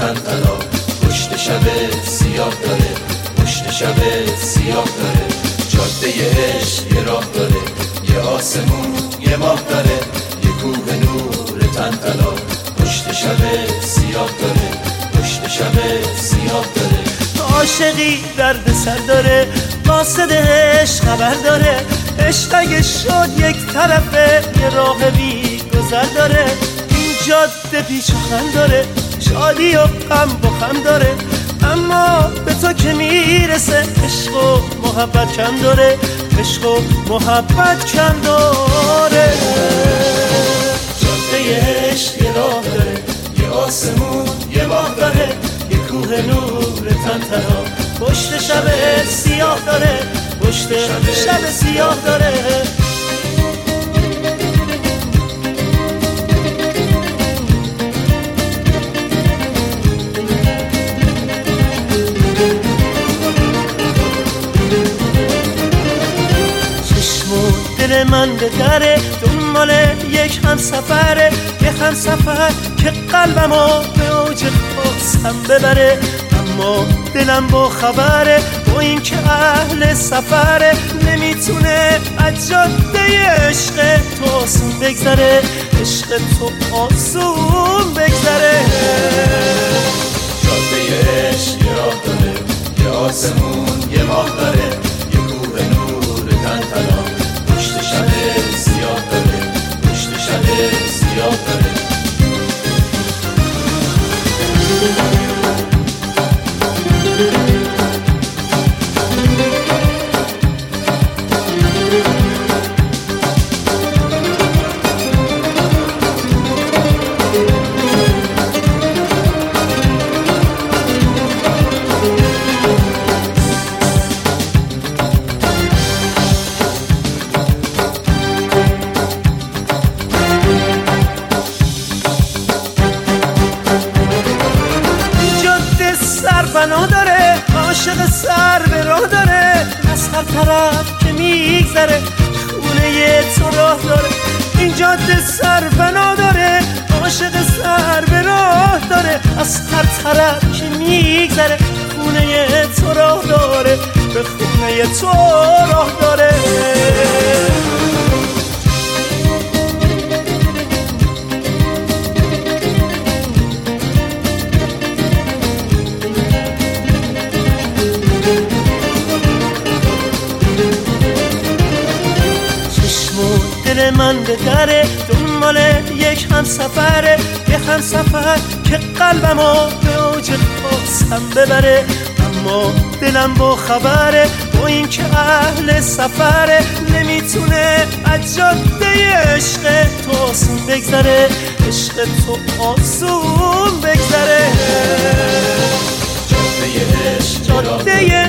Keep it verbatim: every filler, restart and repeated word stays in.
تن طلا، پشت شب سیاه داره، پشت شب سیاه داره. جاده عشق یه راه داره، یه آسمون یه ماه داره، یه کوه نور تن طلا، پشت شب سیاه داره، پشت شب سیاه داره. عاشقی درد سر داره، قاصدش خبر داره، عشق اگه شد یک طرفه یه راه بی گذر داره. این جاده پیچ و خم داره، شادی و غم با خم داره، اما به تو که میرسه عشق و محبت کم داره، عشق و محبت کم داره. جاده عشق یه راه داره، یه آسمون یه ماه داره، یه کوه نور تن طلا، پشت شب سیاه داره، پشت شب سیاه داره. چشم و دل من به دره، دنبال یک هم سفره، یک هم سفر که قلبمو به اوج خواستم ببره، اما دلم با خبره با این که اهل سفره، نمیتونه از جاده عشق تو آسون بگذره، عشق تو آسون بگذره. جاده عشق یه راه داره، یه آسمون یه ماه داره، یه کوه نور تن طلا، پشت شب سیاه داره، پشت شب سیاه داره. بنا داره، عاشق سر به راه داره، از هر طرف که میگذره خونه تو راه داره. این جاده سر بنا داره، عاشق سر به راه داره، از هر طرف که میگذره خونه تو راه داره، به خونه تو راه داره. دل من به دره، دنبال یک هم سفره، یک هم سفر که قلبمو به اوج خواستم ببره، اما دلم با خبره با این که اهل سفره، نمیتونه از جاده عشق تو آسون بگذره، عشق تو آسون بگذره. جاده عشق جاده